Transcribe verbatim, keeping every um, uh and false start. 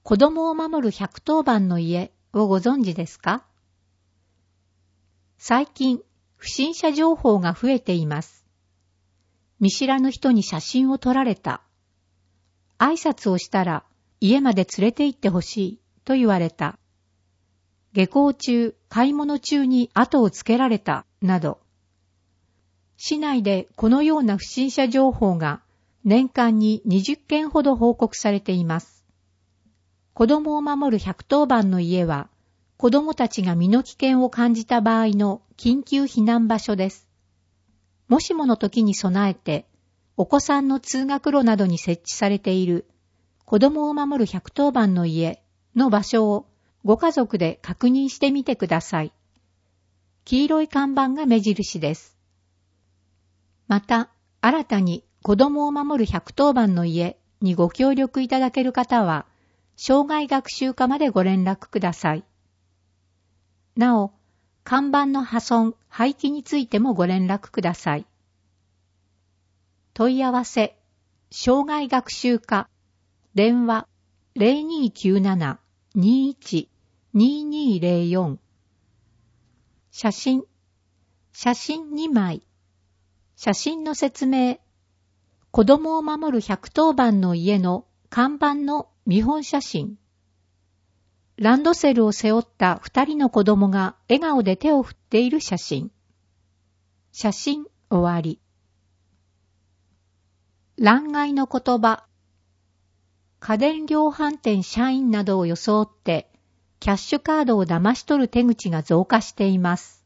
子供を守るひゃくとおばんの家をご存知ですか？最近、不審者情報が増えています。見知らぬ人に写真を撮られた。挨拶をしたら家まで連れて行ってほしいと言われた。下校中、買い物中に後をつけられた、など。市内でこのような不審者情報が年間ににじゅっけんほど報告されています。子供を守るひゃくとおばんの家は、子供たちが身の危険を感じた場合の緊急避難場所です。もしもの時に備えて、お子さんの通学路などに設置されている子供を守るひゃくとおばんの家の場所をご家族で確認してみてください。黄色い看板が目印です。また、新たに子供を守るひゃくとおばんの家にご協力いただける方は、障害学習課までご連絡ください。なお、看板の破損・廃棄についてもご連絡ください。問い合わせ、障害学習課、電話 ゼロにーきゅうなな にーいち にーにーゼロよん。写真、写真にまい。写真の説明、子供を守るひゃくとおばんの家の看板の見本写真。ランドセルを背負った二人の子供が笑顔で手を振っている写真。写真終わり。欄外の言葉。家電量販店社員などを装ってキャッシュカードを騙し取る手口が増加しています。